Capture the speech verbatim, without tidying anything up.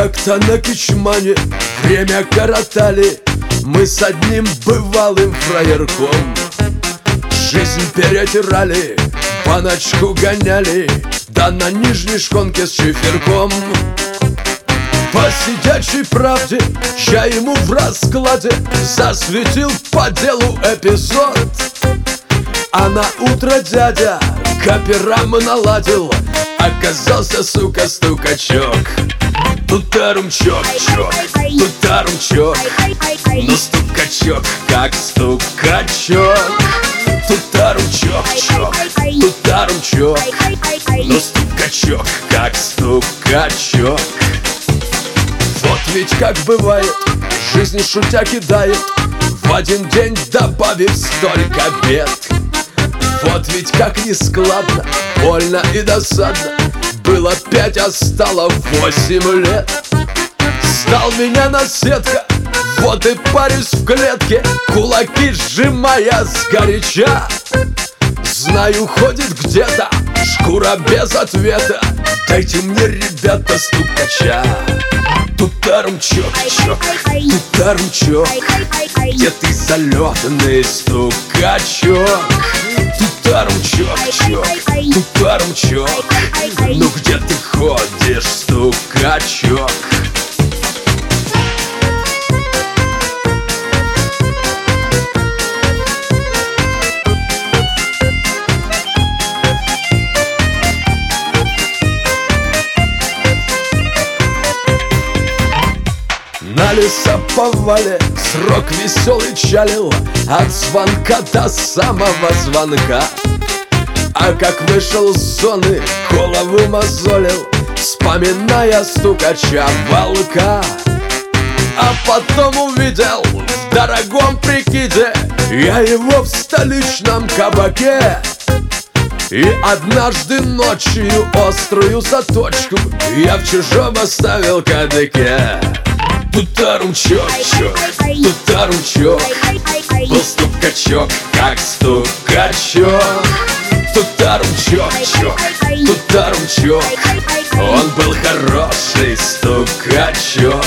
Как-то на Кичмане время коротали мы с одним бывалым фраерком. Жизнь перетирали, по ночку гоняли, да на нижней шконке с чиферком. По сидячей правде я ему в раскладе засветил по делу эпизод. А на утро дядя каперам наладил, оказался, сука, стукачок. Тутарум-чок, чок, тутарум-чок, ну стукачок, как стукачок. Тутарум-чок, чок, тутарум-чок, ну стукачок, как стукачок. Вот ведь как бывает, жизнь шутя кидает, в один день добавив столько бед. Вот ведь как нескладно, больно и досадно, было пять, а стало восемь лет. Стал меня наседка, вот и парюсь в клетке, кулаки сжимая сгоряча. Знаю, ходит где-то шкура без ответа, дайте мне, ребята, стукача. Тутарум-чок, чок, тутарум-чок, где ты, залетный стукачок? Тутарум-чок, чок, тутарум-чок, ну где ты ходишь, стукачок? На лесоповале срок веселый чалил, от звонка до самого звонка. А как вышел с зоны, голову мозолил, вспоминая стукача волка. А потом увидел в дорогом прикиде я его в столичном кабаке. И однажды ночью острую заточку я в чужом оставил кадыке. Тутарум-чок, чок, тутарум-чок, был стукачок, как стукачок. Тутарум-чок, чок, тутарум-чок, он был хороший стукачок.